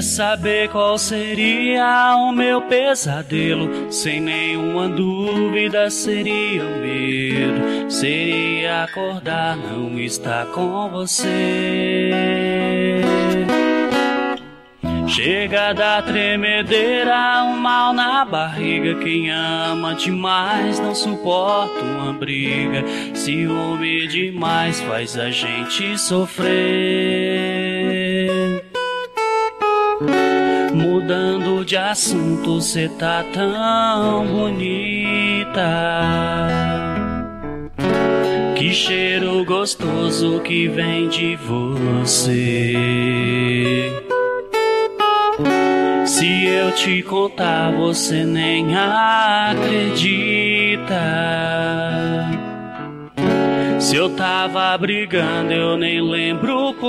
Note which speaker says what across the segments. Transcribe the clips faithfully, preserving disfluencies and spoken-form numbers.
Speaker 1: saber qual seria o meu pesadelo? Sem nenhuma dúvida seria o medo. Seria acordar, não estar com você. Chega da tremedeira, um mal na barriga. Quem ama demais não suporta uma briga. Ciúme demais faz a gente sofrer. Mudando de assunto, cê tá tão bonita. Que cheiro gostoso que vem de você. Se eu te contar, você nem acredita. Se eu tava brigando, eu nem lembro o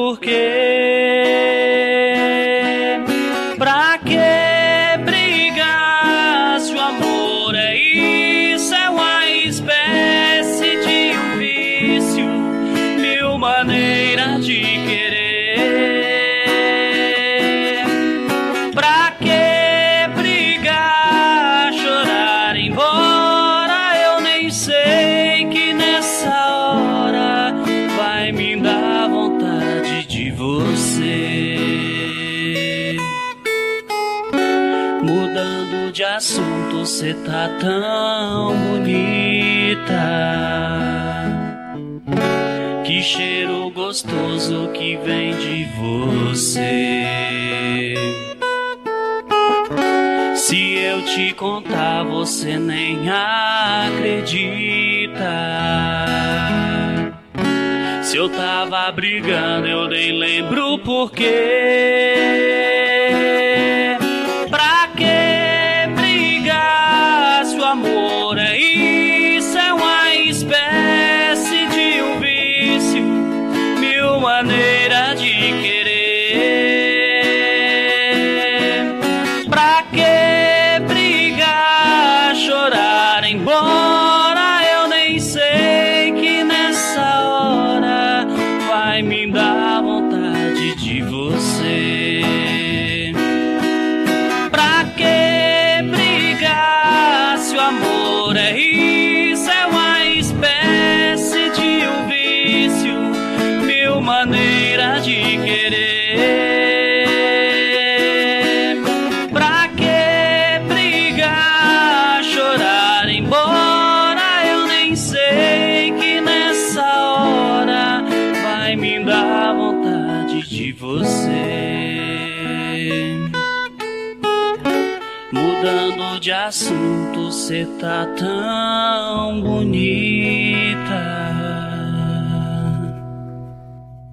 Speaker 1: porquê. Pra que brigar se o amor é isso? É uma espécie de um vício, mil maneiras de querer. Pra que brigar, chorar, ir embora? Eu nem sei que nessa hora vai me dar vontade de você. Mudando de assunto, cê tá tão bonita. Que cheiro gostoso que vem de você. Se eu te contar, você nem acredita. Se eu tava brigando, eu nem lembro o porquê. Amor é isso, é uma espécie de um vício, mil maneiras de querer. Pra que brigar, chorar, ir embora? Eu nem sei que nessa hora vai me dar vontade de você. Pra que o amor é isso, é uma espécie de um vício, mil maneiras de querer. Pra que brigar, chorar, ir embora? Eu nem sei que nessa hora vai me dar vontade de você. Mudando de assunto, cê tá tão bonita.